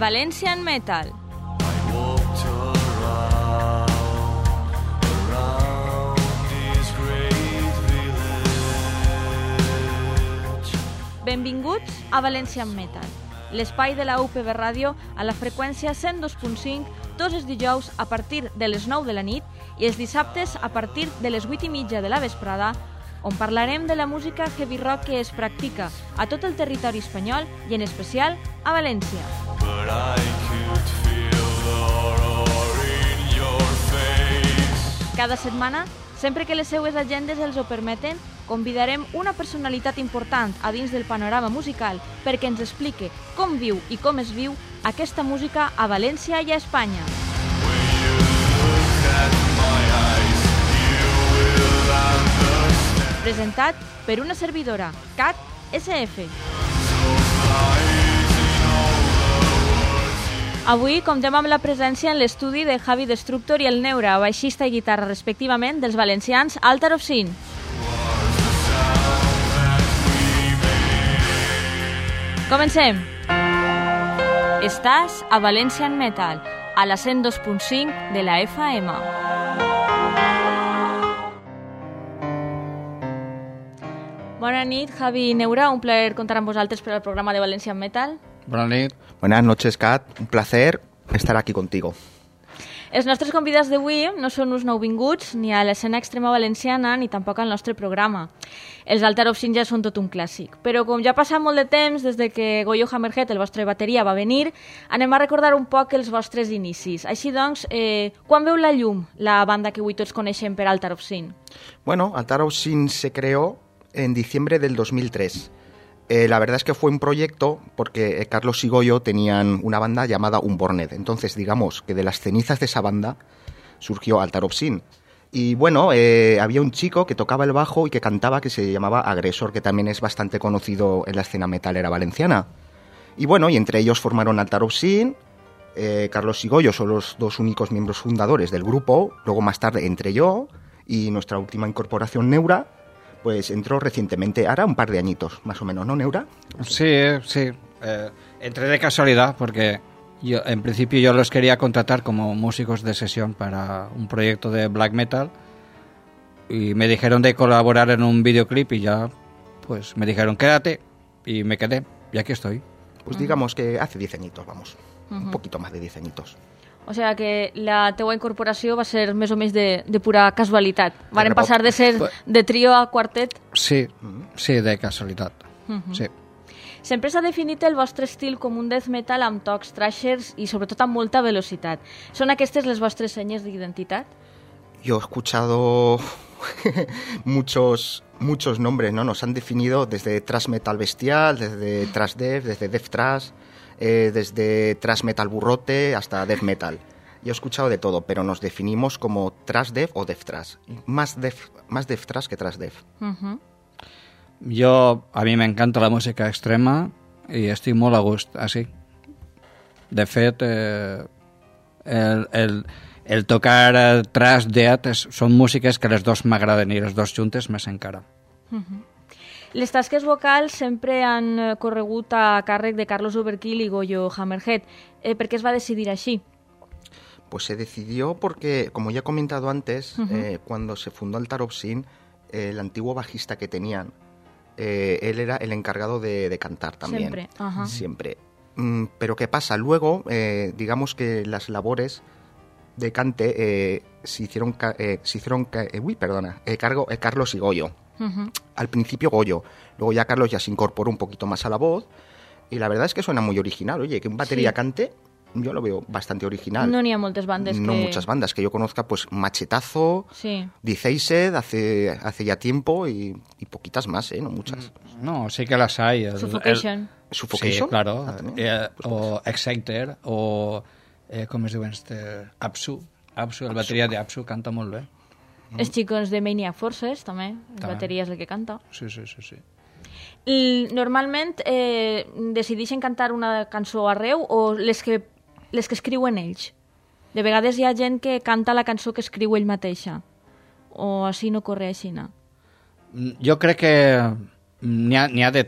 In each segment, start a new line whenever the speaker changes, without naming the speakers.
Valencian Metal. Benvinguts a Valencian Metal, l'espai de la UPB Ràdio a la freqüència 102.5 tots els dijous a partir de les 9 de la nit i els dissabtes a partir de les 8:30 de la vesprada, on parlarem de la música heavy rock que es practica a tot el territori espanyol i en especial a València. Cada setmana, sempre que les seues agendes els ho permeten, convidarem una personalitat important a dins del panorama musical perquè ens explique com viu i com es viu aquesta música a València i a Espanya. Presentat per una servidora, Cat SF. Avui comptem amb la presència en l'estudi de Javi Destructor i el Neura, baixista i guitarra respectivament dels valencians Altar of Sin. Comencem! Estàs a Valencian Metal, a la 102.5 de la FM. Bona nit, Javi i Neura, un plaer comptar amb vosaltres per al programa de Valencian Metal.
Bona nit.
Buenas noches, Kat. Un placer estar aquí contigo.
Els nostres convidats d'avui no són uns nouvinguts ni a l'escena extrema valenciana ni tampoc al nostre programa. Els Altar of Sin ja són tot un clàssic. Però com ja ha passat molt de temps des de que Goyo Hammerhead, el vostre bateria, va venir, anem a recordar un poc els vostres inicis. Així doncs, quan veu la llum la banda que avui tots coneixem per Altar of Sin?
Bueno, Altar of Sin se creó en diciembre del 2003. La verdad es que fue un proyecto porque Carlos y Goyo tenían una banda llamada Unborned. Entonces, digamos que de las cenizas de esa banda surgió Altar of Sin. Y bueno, había un chico que tocaba el bajo y que cantaba que se llamaba Agresor, que también es bastante conocido en la escena metalera valenciana. Y bueno, y entre ellos formaron Altar of Sin. Carlos y Goyo son los dos únicos miembros fundadores del grupo. Luego más tarde entré yo y nuestra última incorporación, Neura, pues entró recientemente, hará un par de añitos, más o menos, ¿no, Neura?
Sí. Entré de casualidad porque en principio yo los quería contratar como músicos de sesión para un proyecto de black metal y me dijeron de colaborar en un videoclip y ya pues me dijeron quédate y me quedé y aquí estoy.
Pues digamos que hace 10 añitos, vamos, un poquito más de 10 añitos.
O sigui que la teua incorporació va ser més o menys de pura casualitat. Varen passar de ser de trio a quartet?
Sí, de casualitat. Sí.
Sempre s'ha definit el vostre estil com un death metal amb tocs thrashers i sobretot amb molta velocitat. Són aquestes les vostres senyes d'identitat?
Yo he escuchado muchos nombres, ¿no? Nos han definido desde thrash metal bestial, desde thrash death, desde death thrash, desde thrash metal burrote hasta death metal. Yo he escuchado de todo, pero nos definimos como thrash death o death thrash. Más death thrash que thrash death.
A mí me encanta la música extrema y estoy molt a gust, així. De fet, el tocar thrash death són músiques que les dos m'agraden i les dos juntes més encara.
Les tasques vocals sempre han corregut a càrrec de Carlos Overkill y Goyo Hammerhead. ¿Per qué es va a decidir así?
Pues se decidió porque, como ya he comentado antes, cuando se fundó Altar of Sin, el antiguo bajista que tenían, él era el encargado de cantar también.
Siempre.
Siempre. Pero ¿qué pasa? Luego, digamos que las labores de cante se hicieron cargo Carlos y Goyo. Al principio Goyo, luego ya Carlos ya se incorporó un poquito más a la voz y la verdad es que suena muy original. Oye, que un batería cante, yo lo veo bastante original.
No n'hi ha moltes bandes
No muchas bandas que yo conozca, pues Machetazo, Deceased hace ya tiempo y poquitas más, no muchas.
No, sí que las hay.
Suffocation.
Suffocation?
Sí, claro. O Exciter, o com es diuen Apsu, el bateria d'Apsu canta molt bé.
Els xicons de Maniac Forces, també. La bateria és el que canta.
Sí.
I normalment decideixen cantar una cançó arreu o les que escriuen ells? De vegades hi ha gent que canta la cançó que escriu ell mateixa. O així no corre així, no?
Jo crec que n'hi ha de tot.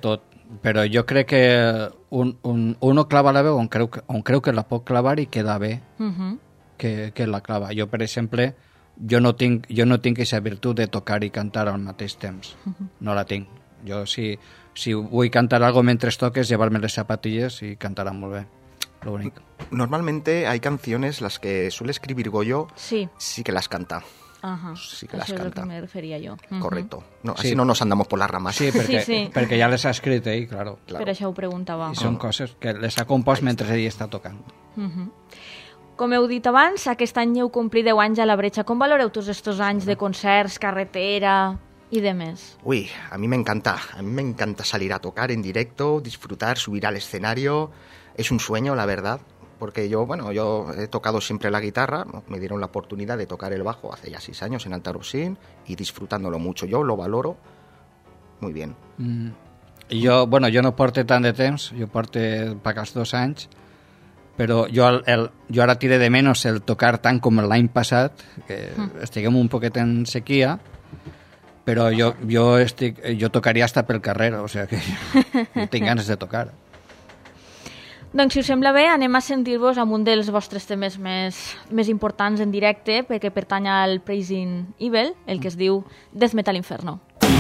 però jo crec que uno clava la veu on creu que la pot clavar i queda bé que la clava. Jo, per exemple, jo no tinc aquesta virtut de tocar i cantar al mateix temps. No la tinc. Jo, si vull cantar algo mentre toques, llevarme les zapatillas y cantará muy bien. Lo único.
Normalmente hay canciones, las que suele escribir Goyo, sí que las canta.
Ajá.
Sí que las
Això
canta.
és el que me referia jo.
Correcto. No, así no nos andamos por las ramas.
Sí, perquè ja les ha escrit ell, claro.
Per això ho preguntava.
I són coses que les ha compost mentre ell està tocant.
Com heu dit abans, aquest any heu complit 10 anys a la Bretxa. Com valoreu tots estos anys de concerts, carretera y demás?
Uy, a mí me encanta salir a tocar en directo, disfrutar, subir al escenario. Es un sueño, la verdad, porque yo he tocado siempre la guitarra, me dieron la oportunidad de tocar el bajo hace ya 6 años en Altar of Sin y disfrutándolo mucho. Yo lo valoro muy bien.
I jo no porto tant de temps, jo porto pagats 2 anys, però jo ara tire de menys el tocar tant com l'any passat, que estiguem un poquet en sequia, però jo tocaria hasta pel carrer, o sigui que jo tinc ganes de tocar.
Doncs, si us sembla bé, anem a sentir-vos amb un dels vostres temes més importants en directe, perquè pertany al Praising Evil, el que es diu Death Metal Inferno.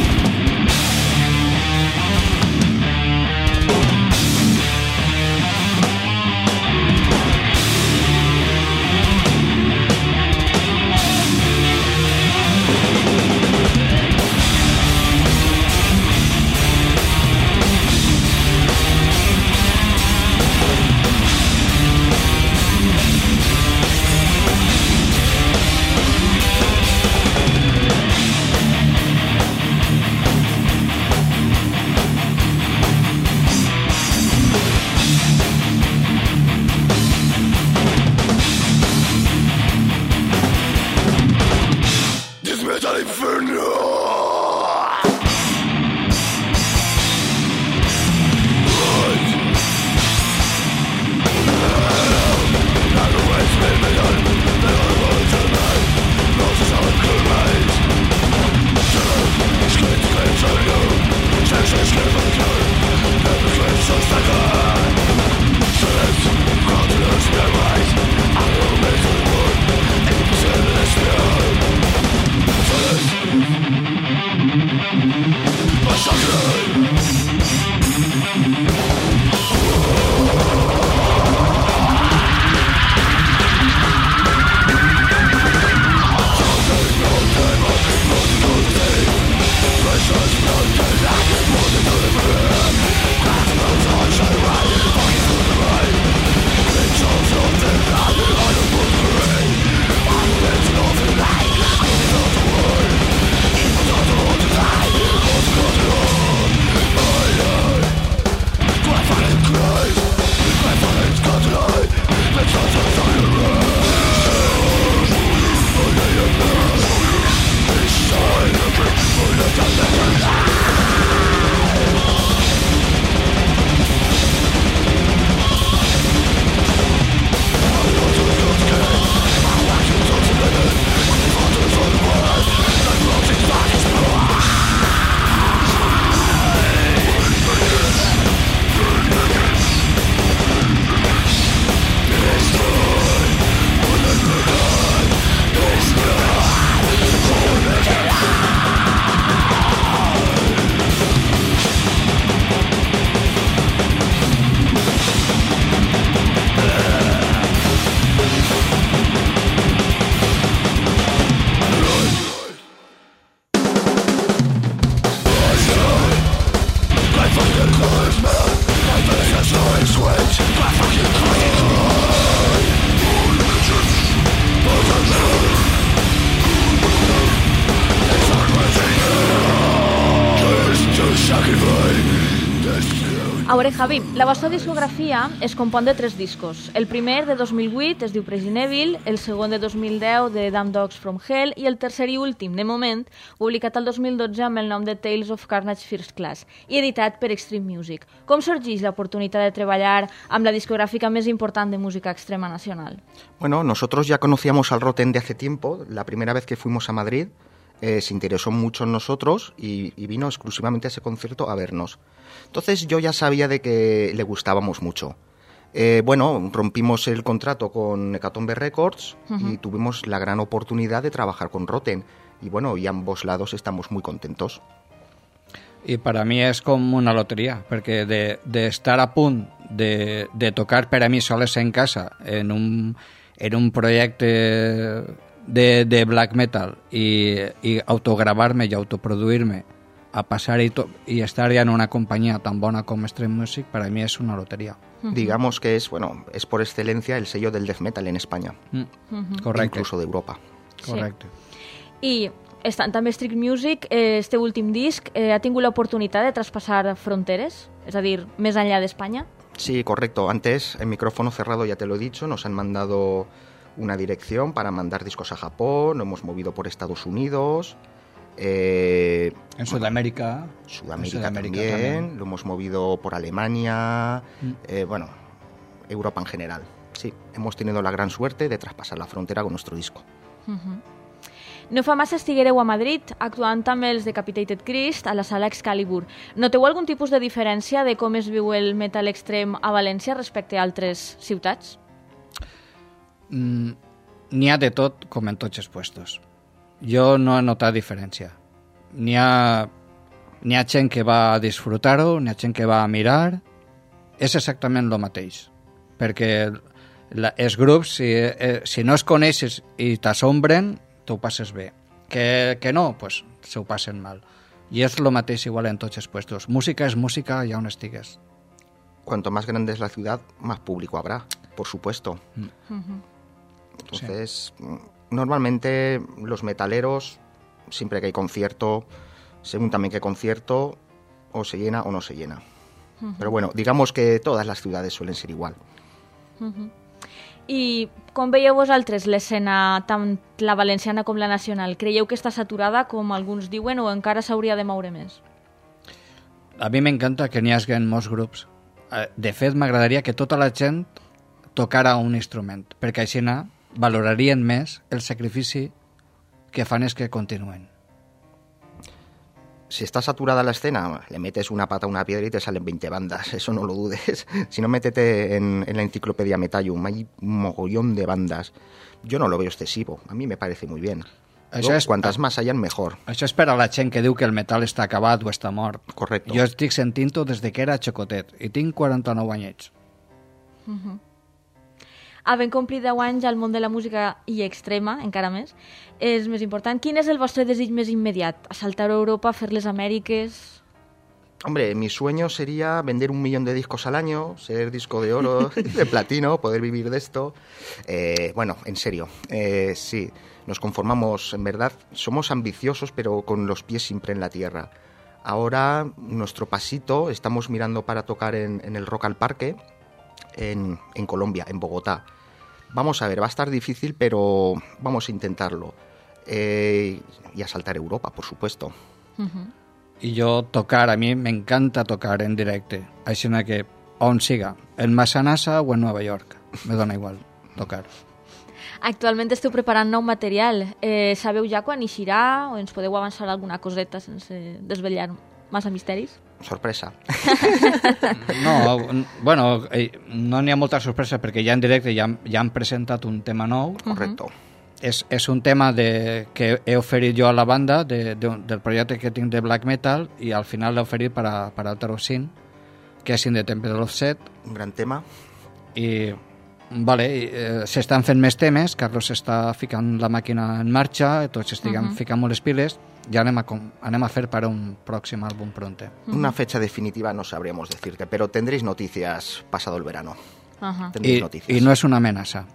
A veure, Javi, la vostra discografia es compon de 3 discos. El primer, de 2008, es diu Praising Evil, el segon, de 2010, de Damned Dogs from Hell, i el tercer i últim, de moment, publicat el 2012 amb el nom de Tales of Carnage First Class i editat per Extreme Music. Com sorgeix l'oportunitat de treballar amb la discogràfica més important de música extrema nacional?
Bueno, nosotros ya conocíamos al Rotten de hace tiempo. La primera vez que fuimos a Madrid se interesó mucho en nosotros y vino exclusivamente a ese concierto a vernos. Entonces yo ya sabía de que le gustábamos mucho. Bueno, rompimos el contrato con Hecatombe Records y tuvimos la gran oportunidad de trabajar con Rotten. Y bueno, y ambos lados estamos muy contentos.
I per a mi és com una loteria, perquè d'estar a punt de tocar per a mi soles en casa en un projecte de black metal i autogravar-me i autoproduir-me a passar i estar ja en una companyia tan bona com Extreme Music, per a mi és una loteria.
Digamos que es por excelencia el sello del death metal en España.
Correcte.
Incluso de Europa.
Correcte.
I estant també Strict Music, este últim disc ha tingut l'oportunitat de traspassar fronteres, és a dir, més enllà d'Espanya?
Sí, correcto. Antes, en micrófono cerrado, ya te lo he dicho, nos han mandado una dirección para mandar discos a Japón, lo hemos movido por Estados Unidos.
En Sudamérica.
Sudamérica también, lo hemos movido por Alemania, bueno, Europa en general. Sí, hemos tenido la gran suerte de traspasar la frontera con nuestro disco.
No fa massa estiguéreu a Madrid, actuant amb els Decapitated Christ a la sala Excalibur. Noteu algun tipus de diferència de com es viu el metal extrem a València respecte a altres ciutats?
N'hi ha de tot, com en tots els puestos. Jo no he notat diferència. N'hi ha gent que va a disfrutar-ho, n'hi ha gent que va a mirar. És exactament el mateix. Perquè els grups, si no es coneixes i t'assombren, t'ho passes bé. Que no, pues se ho passen mal. I és el mateix igual en tots els puestos. Música és música allà on estigues.
Cuanto más grande es la ciudad, más público habrá, por supuesto. Entonces, normalmente los metaleros, siempre que hay concierto, según también qué concierto, o se llena o no se llena. Pero bueno, digamos que todas las ciudades suelen ser igual.
I com veieu vosaltres l'escena, tant la valenciana com la nacional? Creieu que està saturada, com alguns diuen, o encara s'hauria de moure més?
A mi m'encanta que n'hi hagi molts grups. De fet, m'agradaria que tota la gent tocara un instrument, perquè així valorarien més el sacrifici que fan és que continuen.
Si está saturada la escena, le metes una pata a una piedra y te salen 20 bandas, eso no lo dudes. Si no, métete en la enciclopedia Metallum, hay un mogollón de bandas. Yo no lo veo excesivo, a mí me parece muy bien. Cuantas más hayan, mejor.
Això és per a la gent que diu que el metal està acabat o està mort.
Correcto.
Jo estic sentint-ho des que era xocotet i tinc 49 anyets.
Havent complit 10 anys al món de la música i extrema, encara més, és més important. Quin és el vostre desig més immediat? Saltar a Europa, fer les Amèriques?
Hombre, mi sueño sería vender 1 millón de discos al año, ser disco de oro, de platino, poder vivir de esto. Bueno, en serio, sí, nos conformamos, en verdad, somos ambiciosos, pero con los pies siempre en la tierra. Ahora, nuestro pasito, estamos mirando para tocar en el Rock al Parque, en Colombia, en Bogotá. Vamos a ver, va a estar difícil, pero vamos a intentarlo. Y a saltar Europa, por supuesto.
I jo tocar, a mi m'encanta tocar en directe, així que on siga, en Massanassa o en Nova York, me dona igual tocar.
Actualment esteu preparant nou material. Sabeu ja quan eixirà o ens podeu avançar alguna coseta sense desvetllar massa misteris?
Sorpresa.
No, bueno, no n'hi ha molta sorpresa perquè ja en directe ja han presentat un tema nou.
Correcto.
És un tema que he oferit jo a la banda del projecte que tinc de black metal i al final l'he oferit per a Altar of Sin, que és In the Temple of Set.
Un gran tema.
I s'estan fent més temes, Carlos està ficant la màquina en marxa, tots estiguem ficant molt les piles, ya anem a fer para un próximo álbum pronto.
Una fecha definitiva no sabríamos decirte, pero tendréis noticias pasado el verano. Tendréis noticias.
Y no es una amenaza.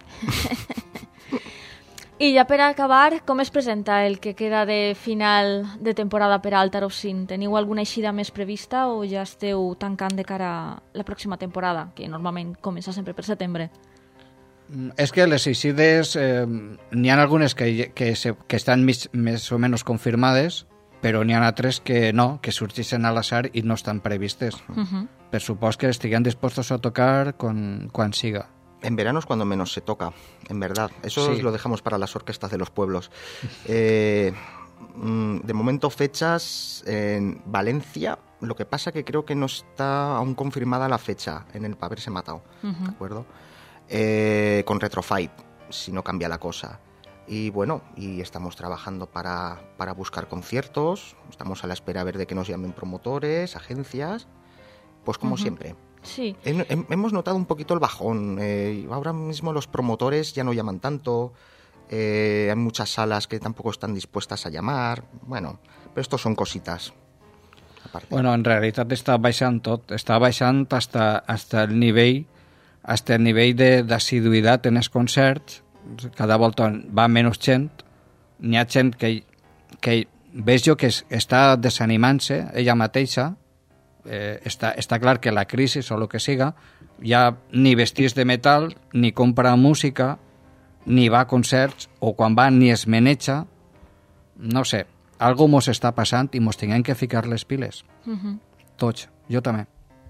I ja per acabar, com es presenta el que queda de final de temporada per a Altar of Sin? Teniu alguna eixida més prevista o ja esteu tancant de cara a la pròxima temporada, que normalment comença sempre per setembre?
És que les eixides, n'hi ha algunes que estan més o menys confirmades, però n'hi ha altres que no, que sorgeixen a l'azar i no estan previstes. Per supost que estiguem dispostos a tocar quan siga.
En verano es cuando menos se toca, en verdad. Eso
sí.
Lo dejamos para las orquestas de los pueblos. de momento fechas en Valencia. Lo que pasa que creo que no está aún confirmada la fecha en el Haberse Matado, ¿de acuerdo? Con Retrofight, si no cambia la cosa. Y bueno, y estamos trabajando para buscar conciertos, estamos a la espera a ver de que nos llamen promotores, agencias, pues como siempre.
Sí.
Hemos notado un poquito el bajón, ahora mismo los promotores ya no llaman tanto, hay muchas salas que tampoco están dispuestas a llamar, bueno, pero estos son cositas. Aparte.
Bueno, en realitat està baixant tot, està baixant hasta el nivell d'assiduïtat en els concerts. Cada volta va menys gent, n'hi ha gent que veig jo que està desanimant-se ella mateixa, està clar que la crisi o el que siga, ja ni vestits de metal, ni compra música, ni va a concerts, o quan va ni es maneja, no sé, algo mos està passant i mos tinguem que ficar les piles. Tots, jo també.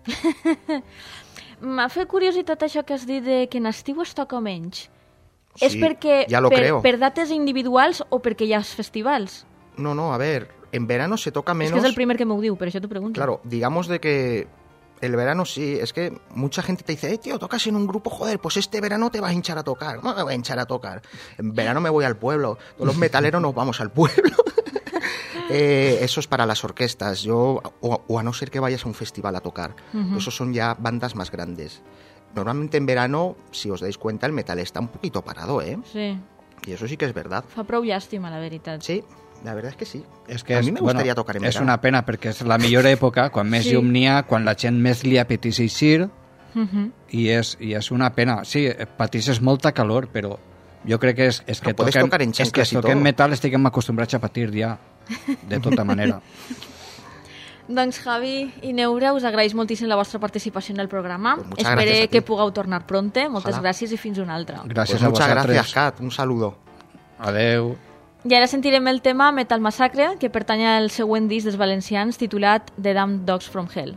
M'ha fet curiositat això que has dit de que en estiu es toca menys.
Sí,
¿Es perquè
ya lo creo.
per dates individuals o perquè hi ha festivals?
No, a ver, en verano se toca menos...
Es que es el primer que m'ho diu, per això t'ho pregunto.
Claro, digamos de que el verano sí, es que mucha gente te dice, tío, tocas en un grupo, joder, pues este verano te vas a hinchar a tocar. ¿Cómo me voy a hinchar a tocar? En verano me voy al pueblo, todos los metaleros nos vamos al pueblo. Eso es para las orquestas, o a no ser que vayas a un festival a tocar. Esos son ya bandas más grandes. Normalmente en verano, si os dais cuenta, el metal está un poquito parado, ¿eh?
Sí.
Y eso sí que es verdad.
Fa prou llàstima, la veritat.
Sí, la verdad es que sí.
És que
a mí me gustaría tocar en
és
verano.
una pena perquè és la millor època, quan més
Sí.
llum n'hi ha, quan la gent més li apeteix eixir, i és una pena. Sí, patisses molta calor, però jo crec que és que
puedes tocar en chanclas y
toquem
todo.
metal estiguem acostumbrats a patir ja, de tota manera.
Doncs Javi i Neura, us agraeix moltíssim la vostra participació en el programa.
Pues muchas gracias
Espero
a ti.
que pugueu tornar pronte. Moltes
Ojalá.
gràcies i fins una altra.
Gràcies
Pues
a
muchas
vosaltres.
gracias, Kat. Un saludo.
Adeu.
I ara sentirem el tema Metal Massacre, que pertany al següent disc dels valencians titulat The Damned Dogs from Hell.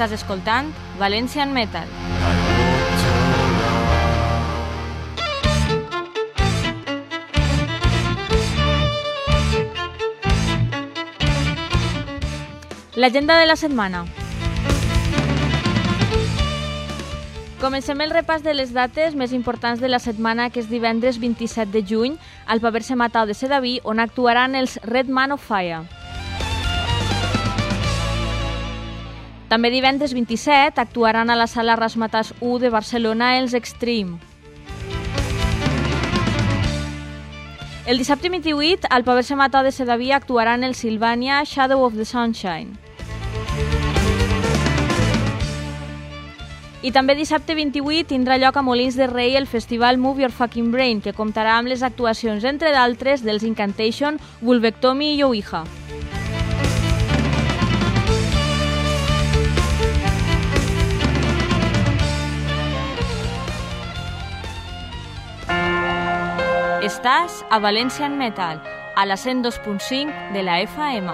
Estàs escoltant Valencian Metal. L'agenda de la setmana. Comencem el repàs de les dates més importants de la setmana, que és divendres 27 de juny, al Pavese Matau de Sedaví, on actuaran els Red Man of Fire. També divendres 27 actuaran a la sala Razzmatazz 1 de Barcelona els Extreme. El dissabte 28, al Pavese Matau de Sedaví actuaran el Sylvania Shadow of the Sunshine. I també dissabte 28 tindrà lloc a Molins de Rei el festival Move Your Fucking Brain, que comptarà amb les actuacions, entre d'altres, dels Incantation, Vulvectomy i Ouija. Estàs a Valencian Metal, a la 102.5 de la FM.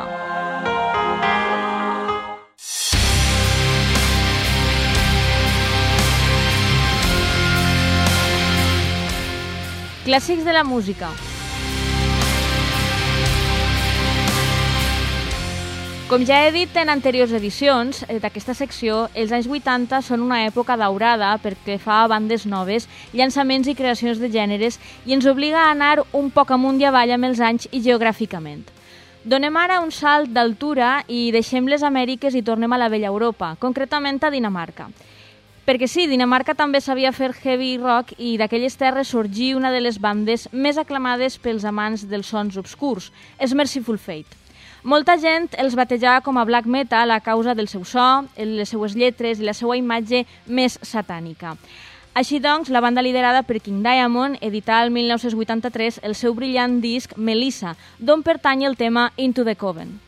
Clàssics de la música. Com ja he dit en anteriors edicions d'aquesta secció, els anys 80 són una època daurada perquè fa bandes noves, llançaments i creacions de gèneres, i ens obliga a anar un poc amunt i avall amb els anys i geogràficament. Donem ara un salt d'altura i deixem les Amèriques i tornem a la vella Europa, concretament a Dinamarca. Perquè sí, Dinamarca també sabia fer heavy rock i d'aquelles terres sorgí una de les bandes més aclamades pels amants dels sons obscurs, els Merciful Fate. Molta gent els batejava com a black metal a causa del seu so, les seues lletres i la seva imatge més satànica. Així doncs, la banda liderada per King Diamond edità el 1983 el seu brillant disc Melissa, d'on pertany el tema Into the Coven.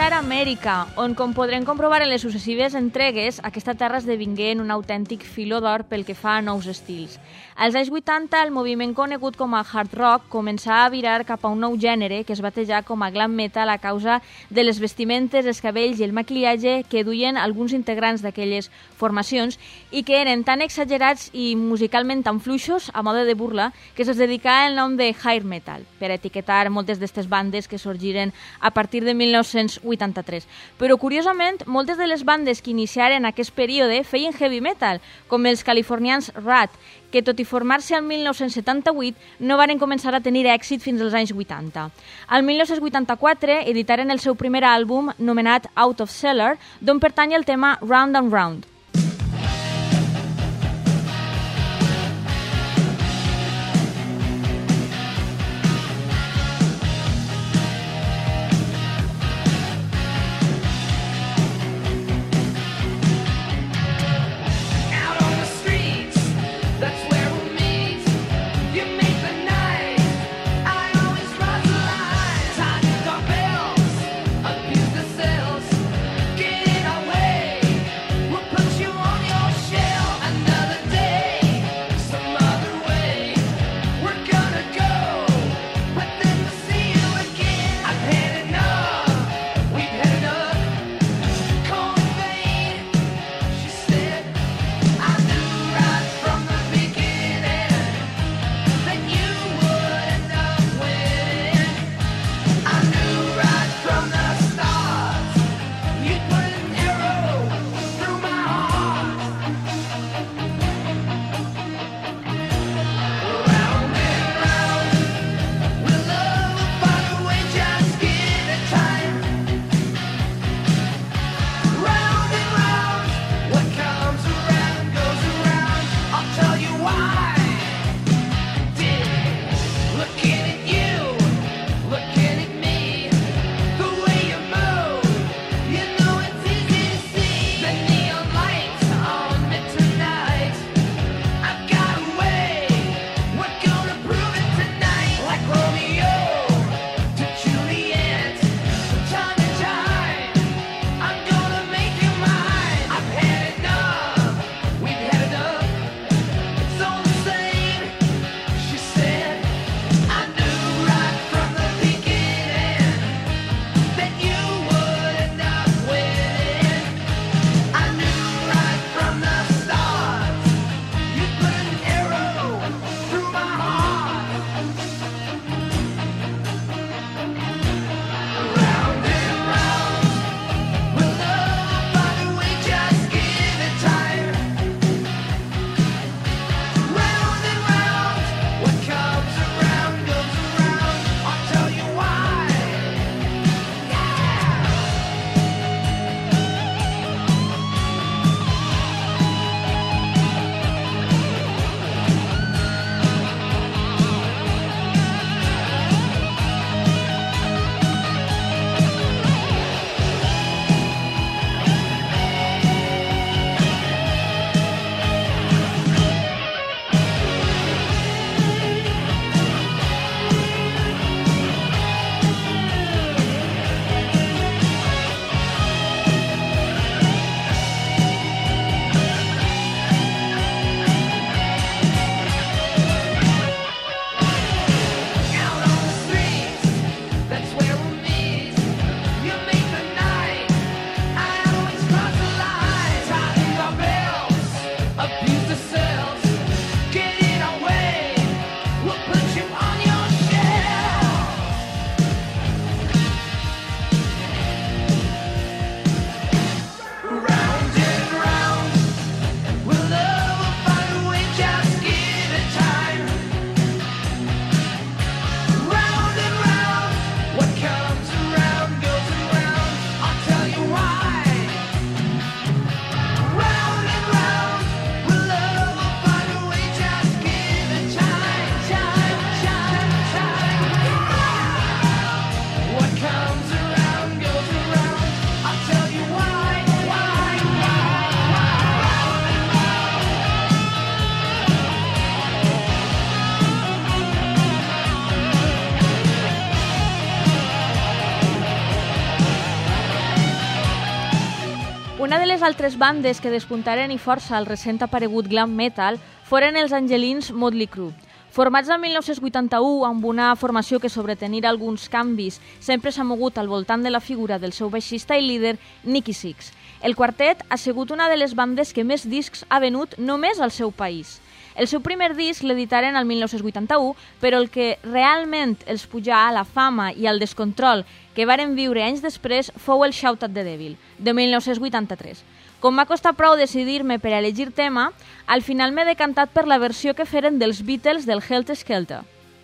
passar a Amèrica, on, com podrem comprovar en les successives entregues, aquesta terra esdevingué un autèntic filó d'or pel que fa a nous estils. Als anys 80, el moviment conegut com a hard rock començà a virar cap a un nou gènere que es batejà com a glam metal a causa de les vestimentes, els cabells i el maquillatge que duien alguns integrants d'aquelles formacions i que eren tan exagerats i musicalment tan fluixos, a mode de burla, que se'ls dedicà el nom de hair metal, per etiquetar moltes d'aquestes bandes que sorgiren a partir de 1983. Però, curiosament, moltes de les bandes que iniciaren aquest període feien heavy metal, com els californians Rat, que tot i formar-se al 1978 no varen començar a tenir èxit fins als anys 80. Al 1984 editaren el seu primer àlbum nomenat Out of Cellar, d'on pertany el tema Round and Round.
Put
Una de les altres bandes que despuntaren i força al recent aparegut glam metal foren els angelins Motley Crue. Formats el 1981 amb una formació que sobretenir alguns canvis sempre s'ha mogut al voltant de la figura del seu baixista i líder Nicky Sixx. El quartet ha sigut una de les bandes que més discs ha venut només al seu país. El seu primer disc l'editaren el 1981, però el que realment els pujà a la fama i al descontrol que varen viure anys després fou el Shout at the Devil, de 1983. Com m'ha costat prou decidir-me per a elegir tema, al final m'he decantat per la versió que feren dels Beatles del Helter Skelter.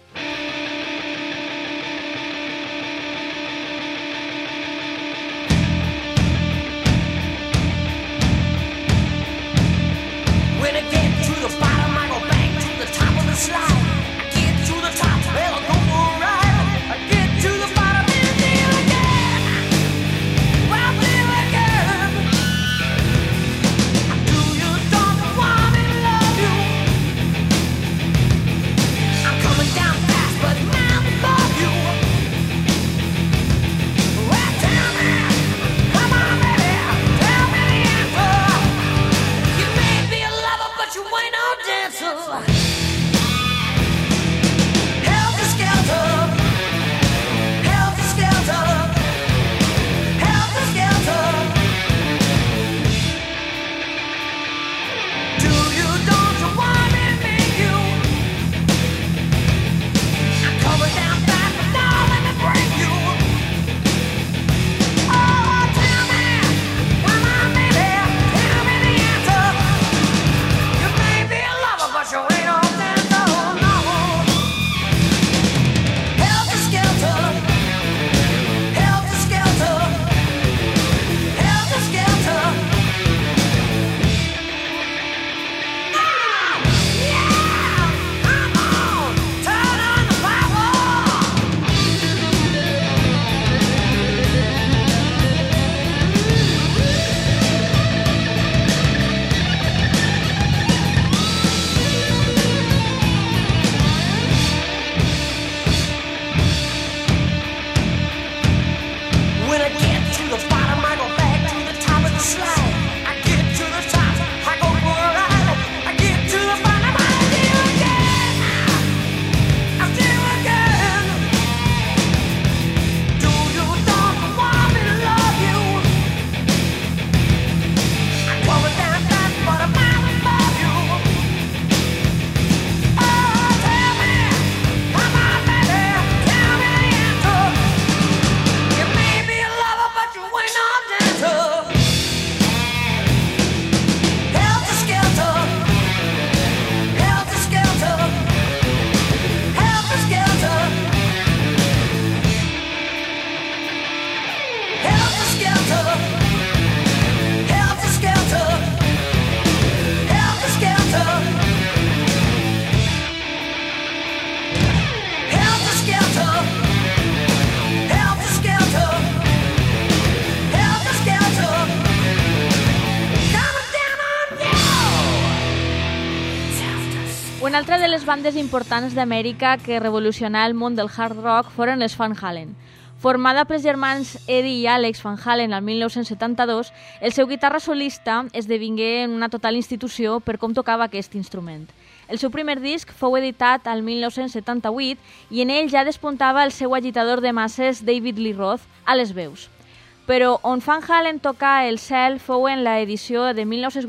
Una altra de les bandes importants d'Amèrica que revolucionà el món del hard rock foren les Van Halen. Formada pels germans Eddie i Alex Van Halen el 1972, el seu guitarra solista esdevingué una total institució per com tocava aquest instrument. El seu primer disc fou editat al 1978 i en ell ja despuntava el seu agitador de masses David Lee Roth a les veus. Però on Van Halen tocà el cel fou en l'edició de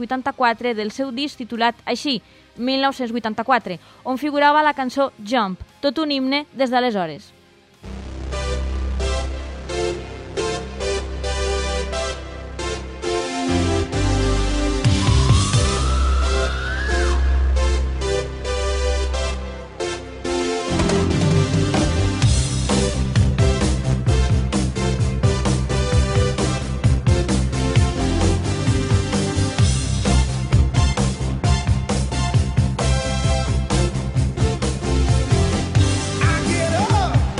1984 del seu disc titulat així, 1984, on figurava la cançó Jump, tot un himne des d'aleshores.
I get up.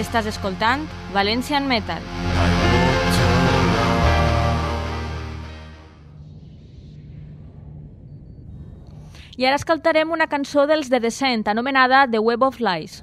Estàs escoltant Valencian Metal. I ara escoltarem una cançó dels The Descent, anomenada The Web of Lies.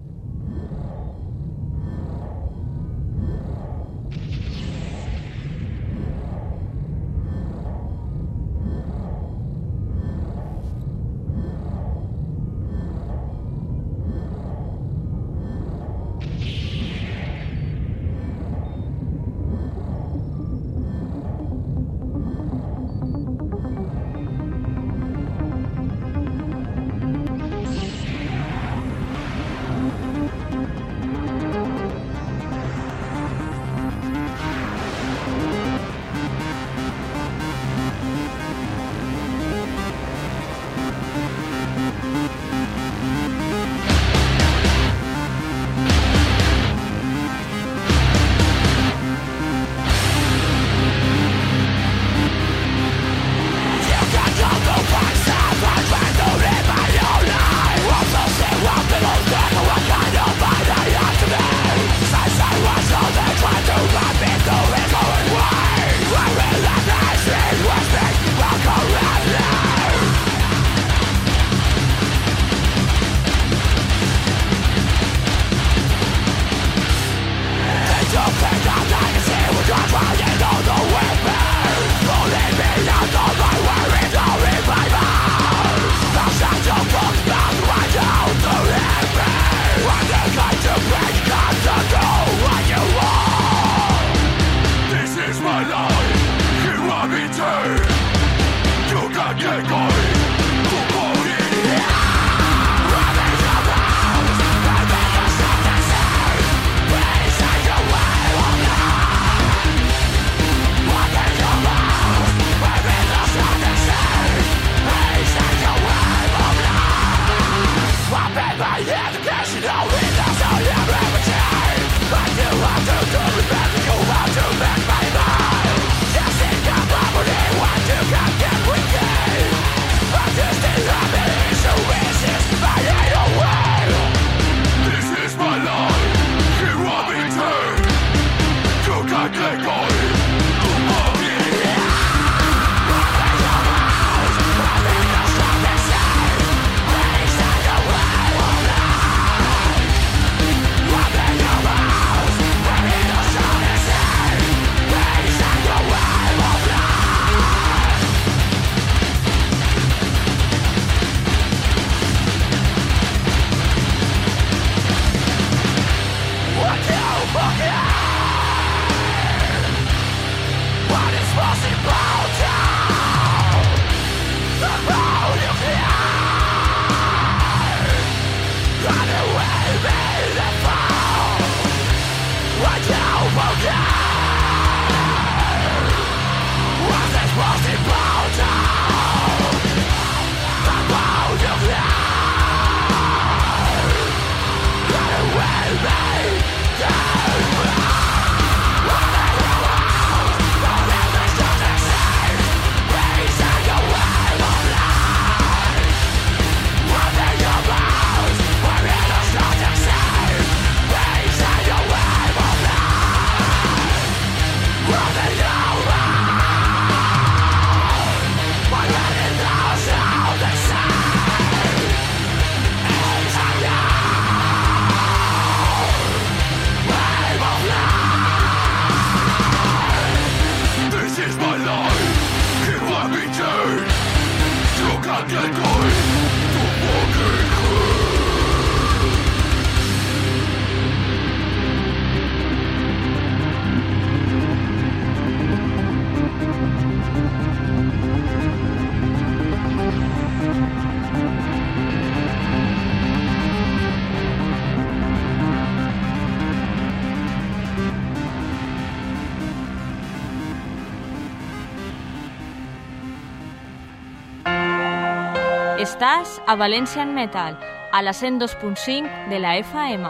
Estàs a Valencian Metal, a la 102.5 de la FM.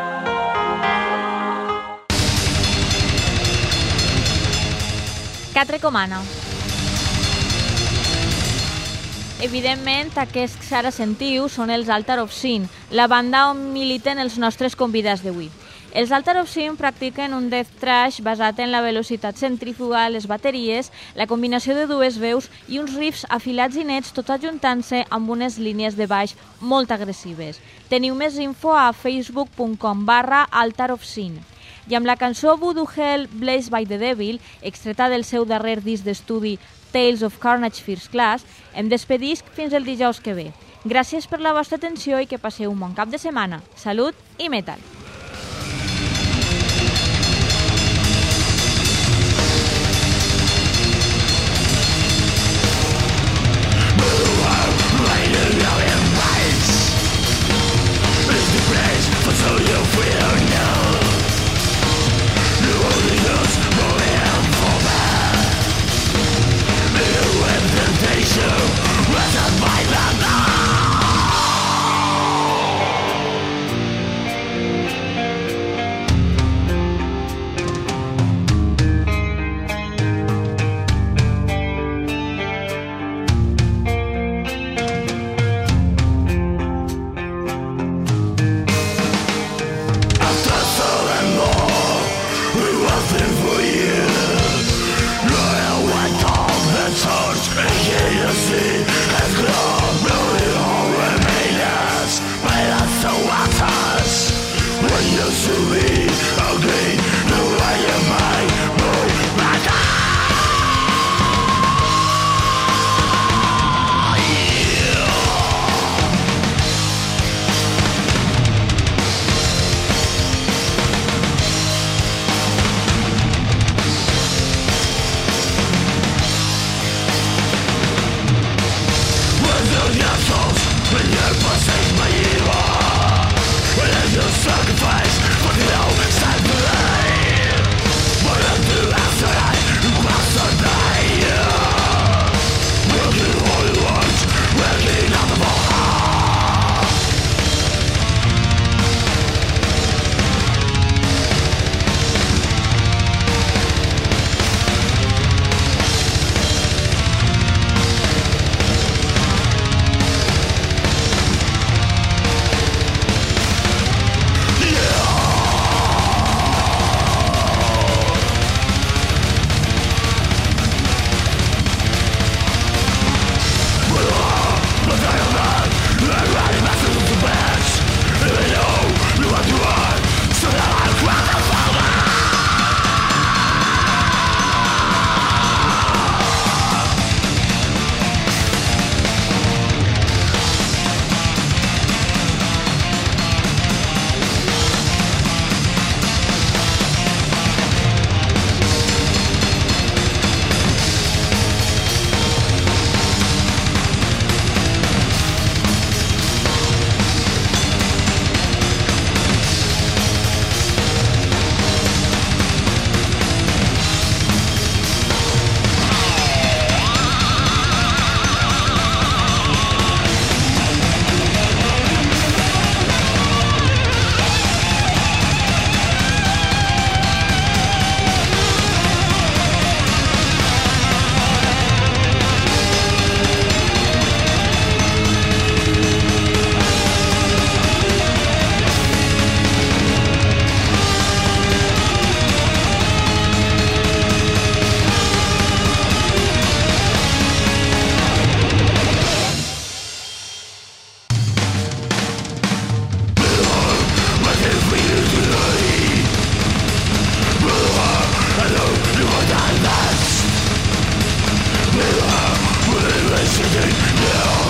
Què et recomana? Evidentment, aquests que ara sentiu són els Altar of Sin, la banda on militen els nostres convidats d'avui. Els Altar of Sin practiquen un death thrash basat en la velocitat centrífuga, les bateries, la combinació de dues veus i uns riffs afilats i nets, tot ajuntant-se amb unes línies de baix molt agressives. Teniu més info a facebook.com/Altar of Sin. I amb la cançó Voodoo Hell Blazed by the Devil, extreta del seu darrer disc d'estudi Tales of Carnage First Class, em despedisc fins el dijous que ve. Gràcies per la vostra atenció i que passeu un bon cap de setmana. Salut i metal!
Sitting down